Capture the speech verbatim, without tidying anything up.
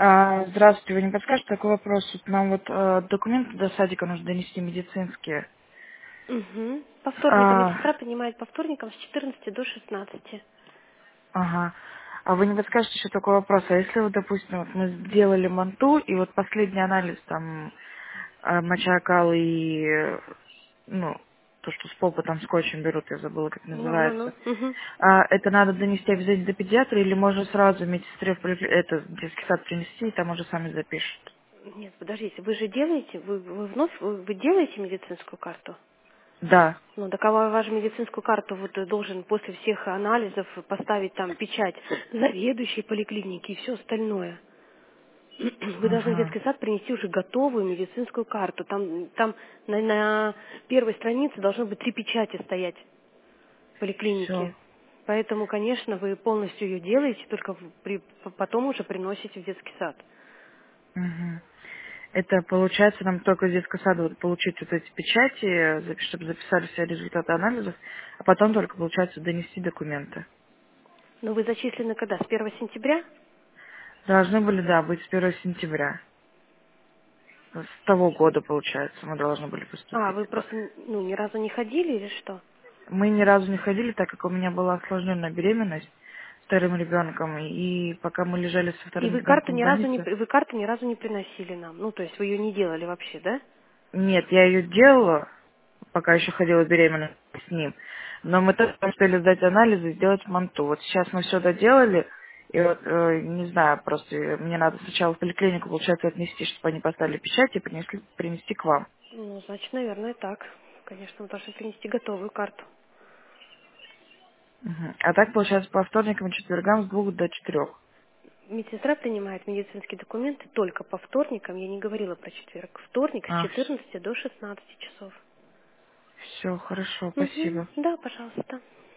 А, здравствуйте, вы не подскажете такой вопрос? Вот нам вот э, документы до садика нужно донести медицинские. Угу. По вторникам А, медсестра принимает по вторникам с четырнадцати до шестнадцати. ага. А вы не подскажете еще такой вопрос? А если вот, допустим, вот мы сделали манту, и вот последний анализ там э, моча, кал и э, ну, то, что с попа там скотчем берут, я забыла, как Ну-ну-ну. называется. Угу. А это надо донести обязательно до педиатра или можно сразу медсестре в поли- это, в детский сад принести, и там уже сами запишут? Нет, подождите, вы же делаете, вы, вы вновь, вы, вы делаете медицинскую карту? Да. Ну, так а ва- вашу медицинскую карту вот э, должен после всех анализов поставить там печать заведующей поликлиники и все остальное. Вы должны в Ага. детский сад принести уже готовую медицинскую карту. Там, там на, на первой странице должно быть три печати стоять Все. поликлиники. Поэтому, конечно, вы полностью ее делаете, только в- при- п- потом уже приносите в детский сад. Мгм. Это получается нам только из детского сада вот получить вот эти печати, э, запи- чтобы записали все результаты анализов, а потом только получается донести документы. Но вы зачислены когда? С первого сентября? Должны были, да, быть с первого сентября. С того года, получается, мы должны были А, поступить. вы По- просто ну, ни разу не ходили или что? Мы ни разу не ходили, так как у меня была осложненная беременность с вторым ребенком, и пока мы лежали со И вторым вы карту ребенком в ни разу не больнице, при- вы карту ни разу не приносили нам. Ну, то есть вы ее не делали вообще, да? нет, я ее делала, пока еще ходила беременная с ним. Но мы тоже хотели сдать анализы и сделать манту. Вот сейчас мы все доделали, и вот, э, не знаю, просто мне надо сначала в поликлинику, получается, отнести, чтобы они поставили печать и принесли, принести к вам. Ну, значит, наверное, так. Конечно, вы должны принести готовую карту. Мгм. А так, получается, по вторникам и четвергам с двух до четырех. Медсестра принимает медицинские документы только по вторникам, я не говорила про четверг. Вторник с А, четырнадцати до шестнадцати часов. все, хорошо, Угу. спасибо. Да, пожалуйста.